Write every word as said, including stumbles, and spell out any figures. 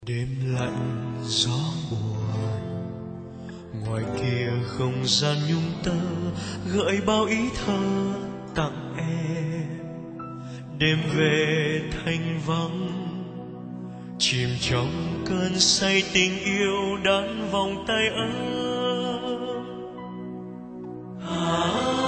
Đêm lạnh gió buồn, ngoài kia không gian nhung tơ gợi bao ý thơ tặng em. Đêm về thanh vắng, chìm trong cơn say tình yêu đan vòng tay ấm. À,